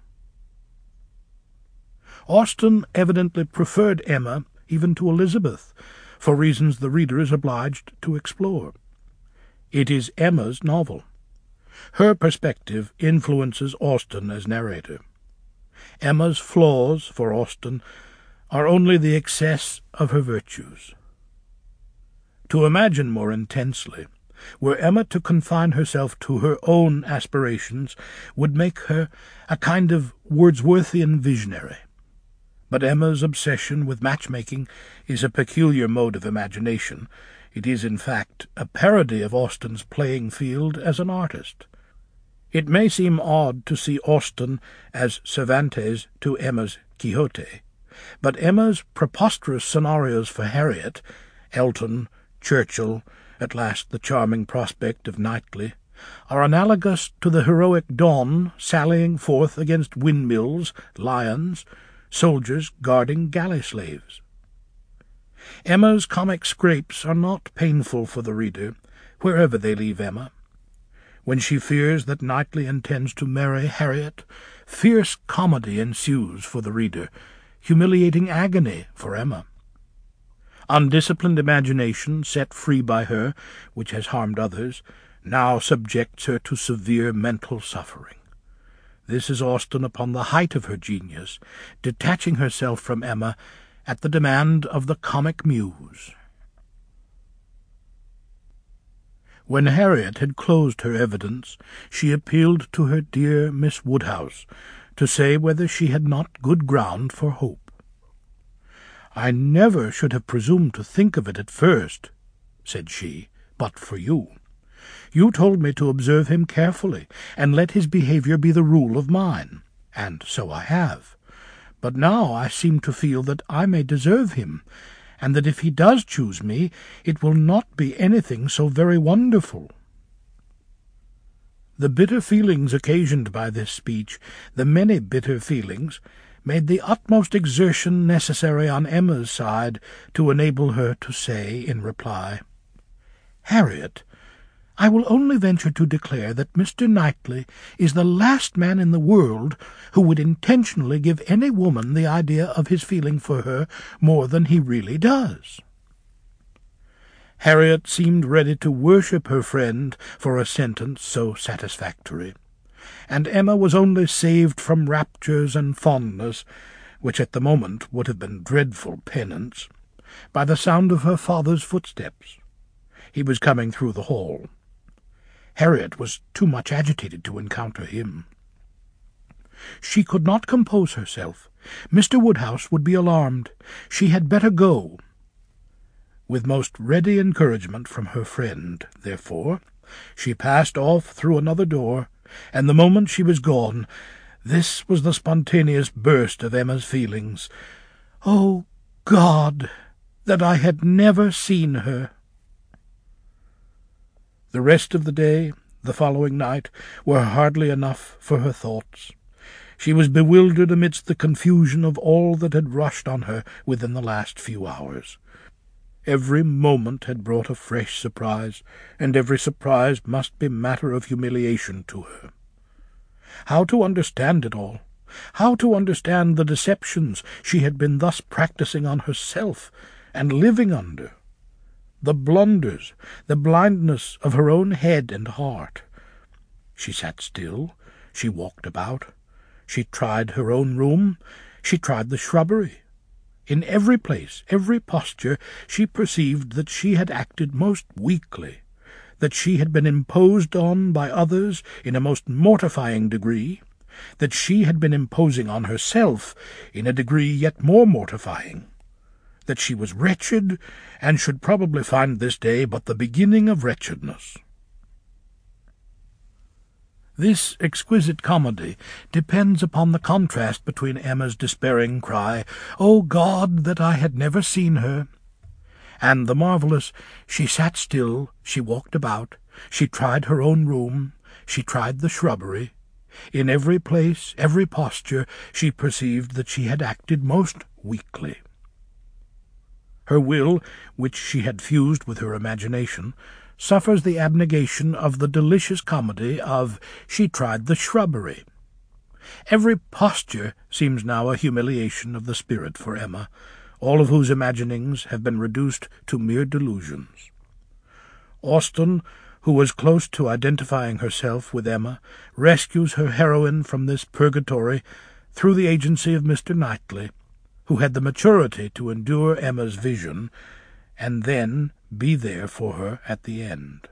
Austen evidently preferred Emma even to Elizabeth, for reasons the reader is obliged to explore. It is Emma's novel. Her perspective influences Austen as narrator. Emma's flaws, for Austen, are only the excess of her virtues. To imagine more intensely, were Emma to confine herself to her own aspirations, would make her a kind of Wordsworthian visionary. But Emma's obsession with matchmaking is a peculiar mode of imagination. It is, in fact, a parody of Austen's playing field as an artist. It may seem odd to see Austen as Cervantes to Emma's Quixote, but Emma's preposterous scenarios for Harriet, Elton, Churchill, at last the charming prospect of Knightley, are analogous to the heroic Dawn sallying forth against windmills, lions, soldiers guarding galley slaves. Emma's comic scrapes are not painful for the reader, wherever they leave Emma. When she fears that Knightley intends to marry Harriet, fierce comedy ensues for the reader, humiliating agony for Emma. Undisciplined imagination, set free by her, which has harmed others, now subjects her to severe mental suffering. This is Austen upon the height of her genius, detaching herself from Emma at the demand of the comic muse. When Harriet had closed her evidence, she appealed to her dear Miss Woodhouse to say whether she had not good ground for hope. "I never should have presumed to think of it at first," said she, "but for you. You told me to observe him carefully, and let his behaviour be the rule of mine, and so I have. But now I seem to feel that I may deserve him, and that if he does choose me, it will not be anything so very wonderful." The bitter feelings occasioned by this speech, the many bitter feelings, made the utmost exertion necessary on Emma's side to enable her to say in reply, "Harriet, I will only venture to declare that Mister Knightley is the last man in the world who would intentionally give any woman the idea of his feeling for her more than he really does." Harriet seemed ready to worship her friend for a sentence so satisfactory, and Emma was only saved from raptures and fondness, which at the moment would have been dreadful penance, by the sound of her father's footsteps. He was coming through the hall. Harriet was too much agitated to encounter him. She could not compose herself. Mister Woodhouse would be alarmed. She had better go. With most ready encouragement from her friend, therefore, she passed off through another door, and the moment she was gone, this was the spontaneous burst of Emma's feelings. "Oh, God, that I had never seen her!" The rest of the day, the following night, were hardly enough for her thoughts. She was bewildered amidst the confusion of all that had rushed on her within the last few hours. Every moment had brought a fresh surprise, and every surprise must be matter of humiliation to her. How to understand it all? How to understand the deceptions she had been thus practising on herself and living under? The blunders, the blindness of her own head and heart. She sat still, she walked about, she tried her own room, she tried the shrubbery. In every place, every posture, she perceived that she had acted most weakly, that she had been imposed on by others in a most mortifying degree, that she had been imposing on herself in a degree yet more mortifying, that she was wretched, and should probably find this day but the beginning of wretchedness. This exquisite comedy depends upon the contrast between Emma's despairing cry, "Oh God, that I had never seen her!" and the marvellous, "She sat still, she walked about, she tried her own room, she tried the shrubbery. In every place, every posture, she perceived that she had acted most weakly." Her will, which she had fused with her imagination, suffers the abnegation of the delicious comedy of "She tried the shrubbery." Every posture seems now a humiliation of the spirit for Emma, all of whose imaginings have been reduced to mere delusions. Austen, who was close to identifying herself with Emma, rescues her heroine from this purgatory through the agency of Mister Knightley, who had the maturity to endure Emma's vision, and then be there for her at the end.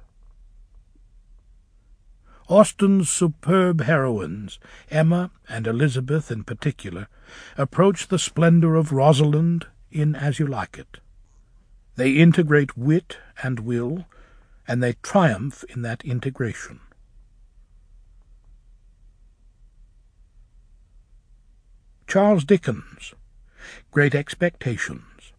Austen's superb heroines, Emma and Elizabeth in particular, approach the splendour of Rosalind in As You Like It. They integrate wit and will, and they triumph in that integration. Charles Dickens, Great Expectations.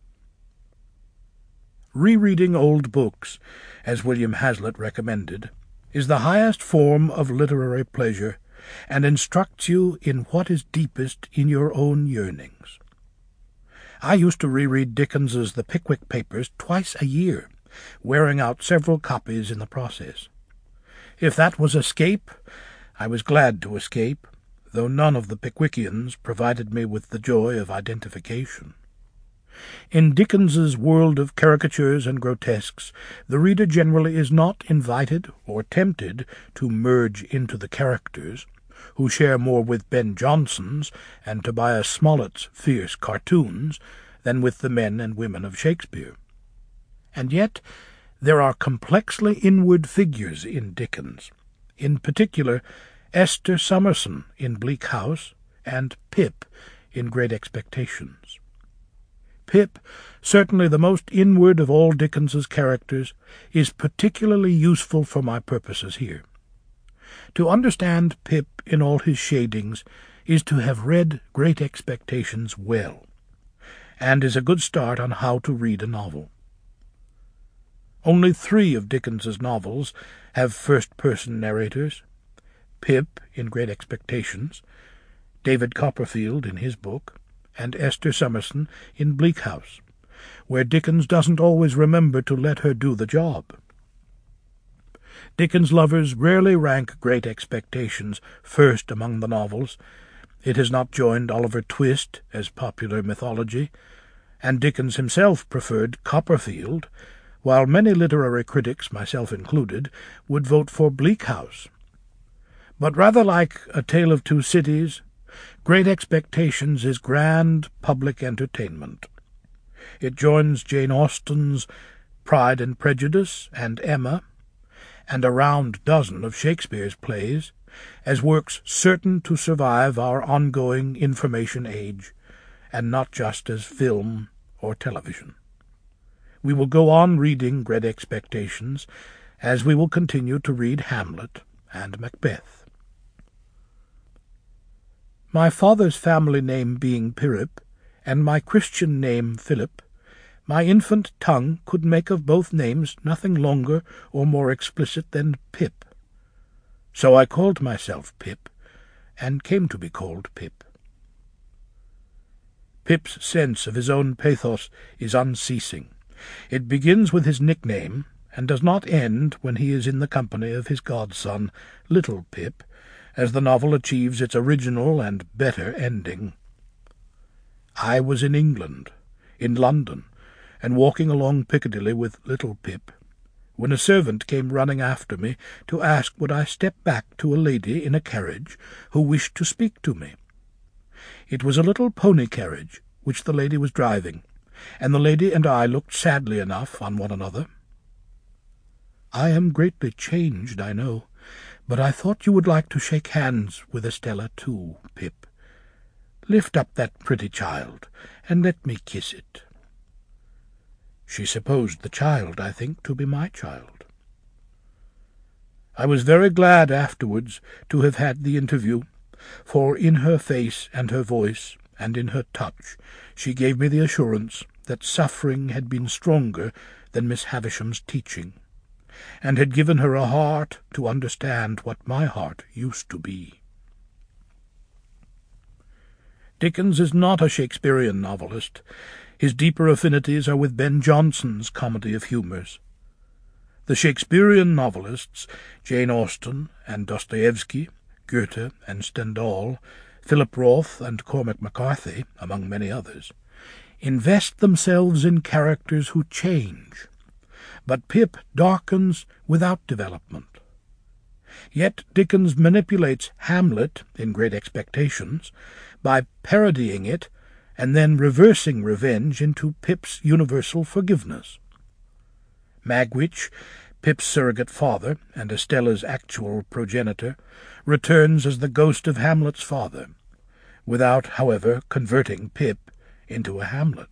Rereading old books, as William Hazlitt recommended, is the highest form of literary pleasure, and instructs you in what is deepest in your own yearnings. I used to reread Dickens's The Pickwick Papers twice a year, wearing out several copies in the process. If that was escape, I was glad to escape, though none of the Pickwickians provided me with the joy of identification. In Dickens's world of caricatures and grotesques, the reader generally is not invited or tempted to merge into the characters, who share more with Ben Jonson's and Tobias Smollett's fierce cartoons than with the men and women of Shakespeare. And yet there are complexly inward figures in Dickens, in particular Esther Summerson in Bleak House, and Pip in Great Expectations. Pip, certainly the most inward of all Dickens's characters, is particularly useful for my purposes here. To understand Pip in all his shadings is to have read Great Expectations well, and is a good start on how to read a novel. Only three of Dickens's novels have first-person narrators: Pip in Great Expectations, David Copperfield in his book, and Esther Summerson in Bleak House, where Dickens doesn't always remember to let her do the job. Dickens lovers rarely rank Great Expectations first among the novels. It has not joined Oliver Twist as popular mythology, and Dickens himself preferred Copperfield, while many literary critics, myself included, would vote for Bleak House. But rather like A Tale of Two Cities, Great Expectations is grand public entertainment. It joins Jane Austen's Pride and Prejudice and Emma, and a round dozen of Shakespeare's plays, as works certain to survive our ongoing information age, and not just as film or television. We will go on reading Great Expectations, as we will continue to read Hamlet and Macbeth. My father's family name being Pirrip, and my Christian name Philip, my infant tongue could make of both names nothing longer or more explicit than Pip. So I called myself Pip, and came to be called Pip. Pip's sense of his own pathos is unceasing. It begins with his nickname, and does not end when he is in the company of his godson, Little Pip, as the novel achieves its original and better ending. I was in England, in London, and walking along Piccadilly with Little Pip, when a servant came running after me to ask would I step back to a lady in a carriage who wished to speak to me. It was a little pony carriage which the lady was driving, and the lady and I looked sadly enough on one another. I am greatly changed, I know, but I thought you would like to shake hands with Estella too, Pip. Lift up that pretty child, and let me kiss it. She supposed the child, I think, to be my child. I was very glad afterwards to have had the interview, for in her face and her voice and in her touch she gave me the assurance that suffering had been stronger than Miss Havisham's teaching, and had given her a heart to understand what my heart used to be. Dickens is not a Shakespearean novelist. His deeper affinities are with Ben Jonson's comedy of humours. The Shakespearean novelists, Jane Austen and Dostoevsky, Goethe and Stendhal, Philip Roth and Cormac McCarthy, among many others, invest themselves in characters who change, but Pip darkens without development. Yet Dickens manipulates Hamlet in Great Expectations by parodying it and then reversing revenge into Pip's universal forgiveness. Magwitch, Pip's surrogate father and Estella's actual progenitor, returns as the ghost of Hamlet's father, without, however, converting Pip into a Hamlet.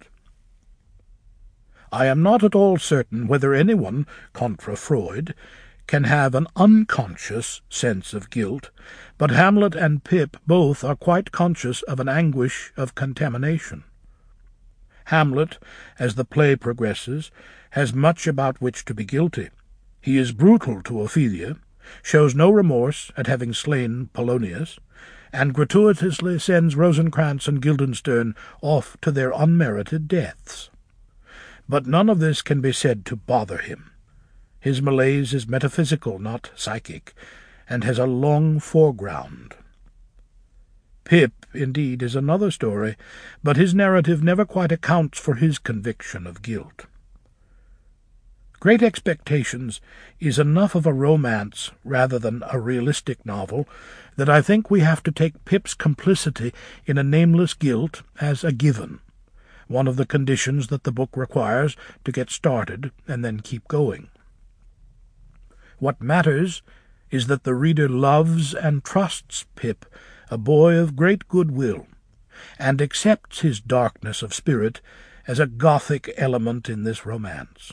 I am not at all certain whether anyone, contra Freud, can have an unconscious sense of guilt, but Hamlet and Pip both are quite conscious of an anguish of contamination. Hamlet, as the play progresses, has much about which to be guilty. He is brutal to Ophelia, shows no remorse at having slain Polonius, and gratuitously sends Rosencrantz and Guildenstern off to their unmerited deaths. But none of this can be said to bother him. His malaise is metaphysical, not psychic, and has a long foreground. Pip, indeed, is another story, but his narrative never quite accounts for his conviction of guilt. Great Expectations is enough of a romance rather than a realistic novel that I think we have to take Pip's complicity in a nameless guilt as a given, one of the conditions that the book requires to get started and then keep going. What matters is that the reader loves and trusts Pip, a boy of great goodwill, and accepts his darkness of spirit as a Gothic element in this romance.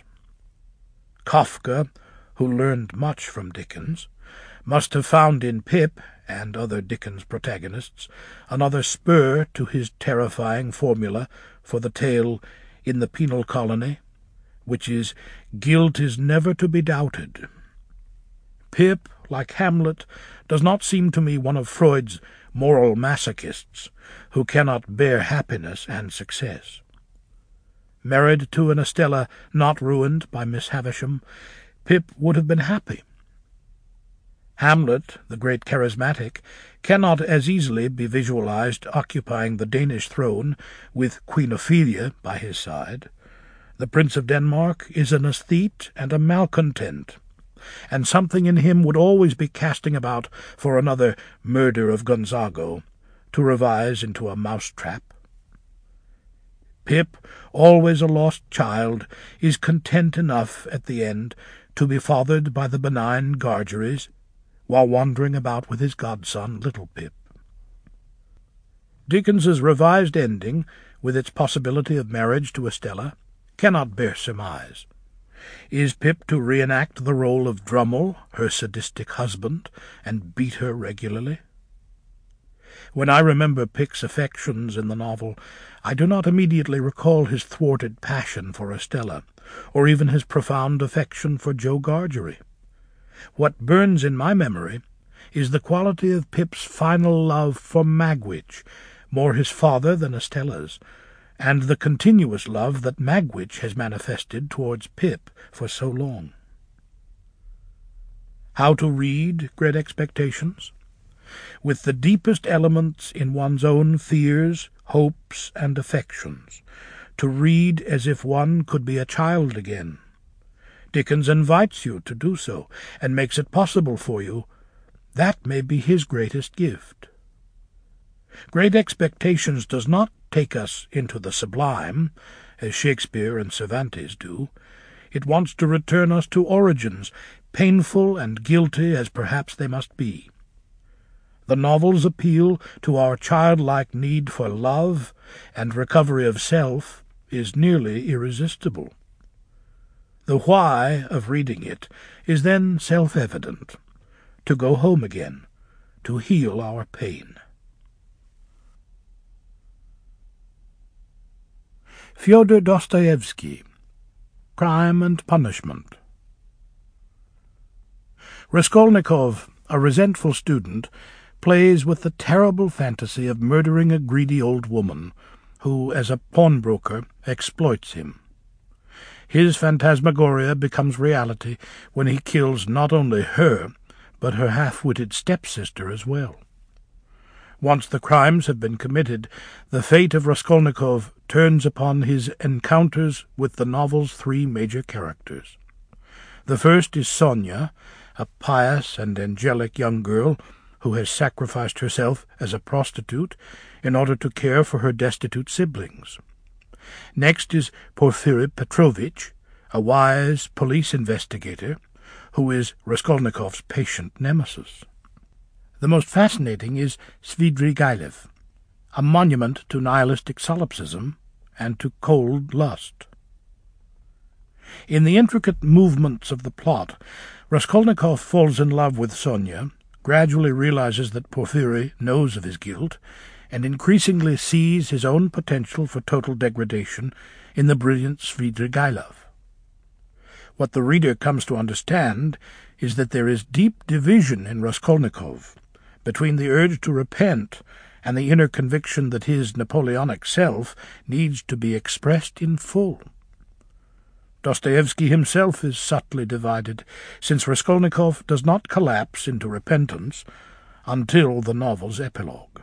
Kafka, who learned much from Dickens, must have found in Pip, and other Dickens protagonists, another spur to his terrifying formula for the tale In the Penal Colony, which is, guilt is never to be doubted. Pip, like Hamlet, does not seem to me one of Freud's moral masochists, who cannot bear happiness and success. Married to an Estella not ruined by Miss Havisham, Pip would have been happy. Hamlet, the great charismatic, cannot as easily be visualized occupying the Danish throne with Queen Ophelia by his side. The Prince of Denmark is an aesthete and a malcontent, and something in him would always be casting about for another Murder of Gonzago, to revise into a mousetrap. Pip, always a lost child, is content enough at the end to be fathered by the benign Gargerys, while wandering about with his godson, Little Pip. Dickens's revised ending, with its possibility of marriage to Estella, cannot bear surmise. Is Pip to reenact the role of Drummle, her sadistic husband, and beat her regularly? When I remember Pip's affections in the novel, I do not immediately recall his thwarted passion for Estella, or even his profound affection for Joe Gargery. What burns in my memory is the quality of Pip's final love for Magwitch, more his father than Estella's, and the continuous love that Magwitch has manifested towards Pip for so long. How to read Great Expectations? With the deepest elements in one's own fears, hopes, and affections, to read as if one could be a child again. Dickens invites you to do so, and makes it possible for you. That may be his greatest gift. Great Expectations does not take us into the sublime, as Shakespeare and Cervantes do. It wants to return us to origins, painful and guilty as perhaps they must be. The novel's appeal to our childlike need for love and recovery of self is nearly irresistible. The why of reading it is then self-evident, to go home again, to heal our pain. Fyodor Dostoevsky, Crime and Punishment. Raskolnikov, a resentful student, plays with the terrible fantasy of murdering a greedy old woman, who, as a pawnbroker, exploits him. His phantasmagoria becomes reality when he kills not only her, but her half-witted stepsister as well. Once the crimes have been committed, the fate of Raskolnikov turns upon his encounters with the novel's three major characters. The first is Sonia, a pious and angelic young girl who has sacrificed herself as a prostitute in order to care for her destitute siblings. Next is Porfiry Petrovitch, a wise police investigator, who is Raskolnikov's patient nemesis. The most fascinating is Svidrigaïlov, a monument to nihilistic solipsism and to cold lust. In the intricate movements of the plot, Raskolnikov falls in love with Sonia, gradually realizes that Porfiry knows of his guilt, and increasingly sees his own potential for total degradation in the brilliant Svidrigaïlov. What the reader comes to understand is that there is deep division in Raskolnikov between the urge to repent and the inner conviction that his Napoleonic self needs to be expressed in full. Dostoevsky himself is subtly divided, since Raskolnikov does not collapse into repentance until the novel's epilogue.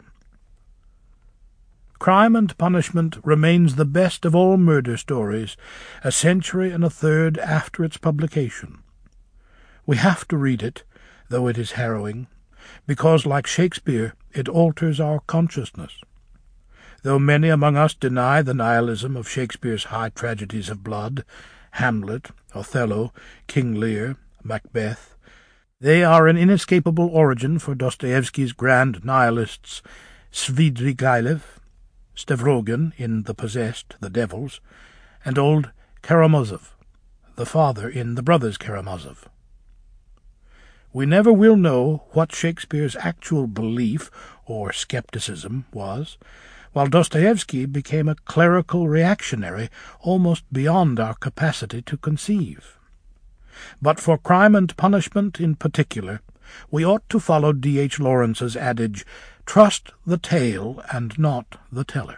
Crime and Punishment remains the best of all murder stories, a century and a third after its publication. We have to read it, though it is harrowing, because, like Shakespeare, it alters our consciousness. Though many among us deny the nihilism of Shakespeare's high tragedies of blood, Hamlet, Othello, King Lear, Macbeth, they are an inescapable origin for Dostoevsky's grand nihilists Svidrigaïlov, Stavrogin in The Possessed, The Devils, and old Karamazov, the father in The Brothers Karamazov. We never will know what Shakespeare's actual belief or skepticism was, while Dostoevsky became a clerical reactionary almost beyond our capacity to conceive. But for Crime and Punishment in particular, we ought to follow D H Lawrence's adage, "Trust the tale and not the teller."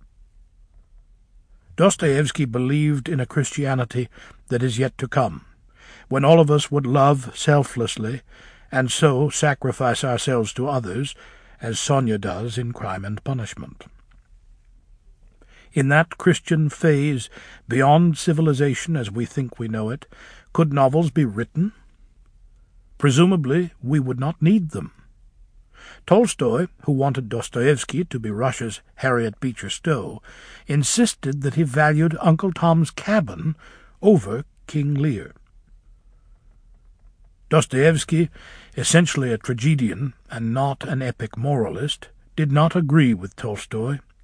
Dostoevsky believed in a Christianity that is yet to come, when all of us would love selflessly, and so sacrifice ourselves to others, as Sonia does in Crime and Punishment. In that Christian phase, beyond civilization as we think we know it, could novels be written? Presumably we would not need them. Tolstoy, who wanted Dostoevsky to be Russia's Harriet Beecher Stowe, insisted that he valued Uncle Tom's Cabin over King Lear. Dostoevsky, essentially a tragedian and not an epic moralist, did not agree with Tolstoy